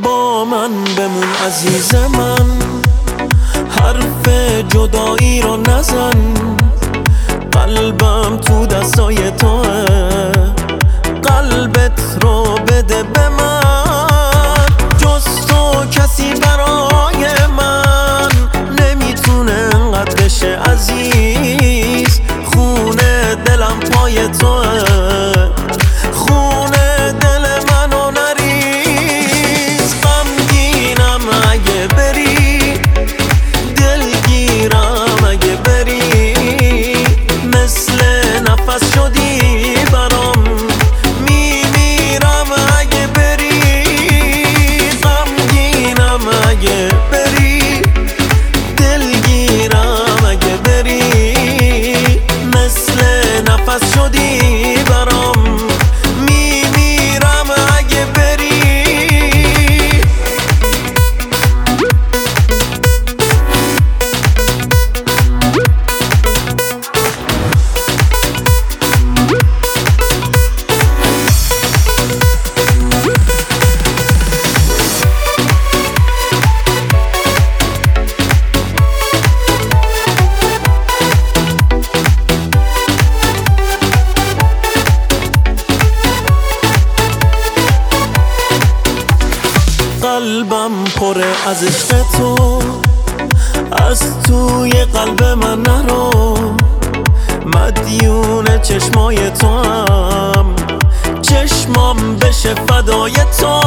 با من بمون عزیز من، حرف جدایی رو نزن، قلبم تو دستای توه، قلبت رو بده به من. جز تو کسی برای من نمیتونه انقدر بشه عزیز. خونه دلم پای توه، خونه دل منو نریز. غمگینم اگه بری، دلگیرم اگه بری، مثل نفس شدی برام، میمیرم اگه بری. غمگینم اگه بری، دلگیرم اگه بری، مثل نفس شدی برام، میمیرم اگه بری. قلبم پره از عشق تو، از توی قلب من نرو. مدیون چشمای تو هم، چشمام بشه فدای تو.